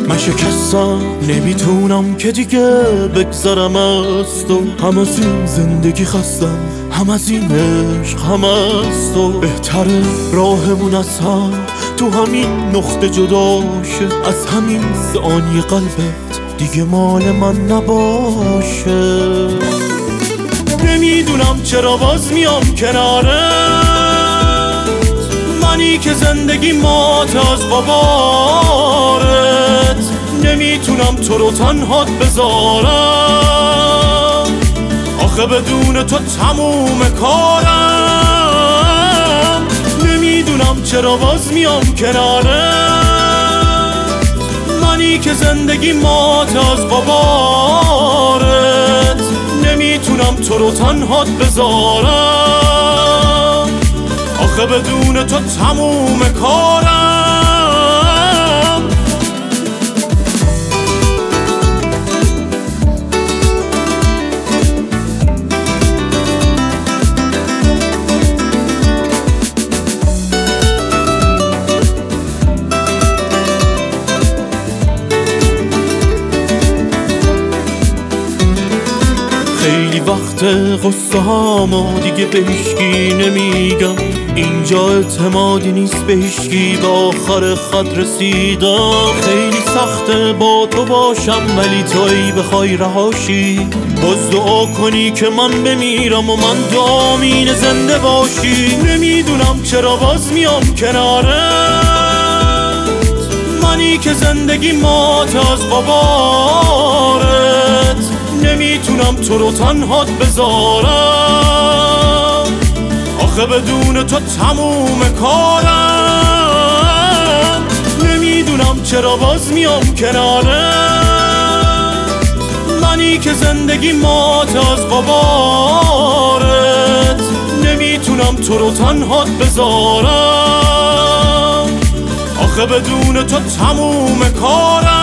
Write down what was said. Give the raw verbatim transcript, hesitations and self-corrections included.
من شکستم نمیتونم که دیگه بگذرم از تو، هم از این زندگی خستم، هم از این عشق، هم از تو. بهتره راهمون از هم تو همین نقطه جدا شه، از همین ثانیه قلبت دیگه مال من نباشه. نمیدونم چرا باز میام کنارت، منی که زندگی مات از غبارت. نمیتونم تو رو تنهات بذارم، آخه بدون تو تموم کارم. نمیدونم چرا باز میام کنارت، منی که زندگی مات از غبارت. نمیتونم تو رو تنهات بذارم، آخه بدون تو تموم کارم. خیلی وقت قصه هامو دیگه به هیچکی نمیگم، اینجا اعتمادی نیست به هیچکی، به آخر خط رسیدم. خیلی سخته با تو باشم ولی تویی بخوای رهاشی، باز دعا کنی که من بمیرم و من دامین زنده باشی. نمیدونم چرا باز میام کنارت، منی که زندگی مات از غبارت. نمیتونم تو رو تنهات بذارم، آخه بدون تو تموم کارم. نمیدونم چرا باز میام کنارت، منی که زندگی مات از غبارت. نمیتونم تو رو تنهات بذارم، آخه بدون تو تموم کارم.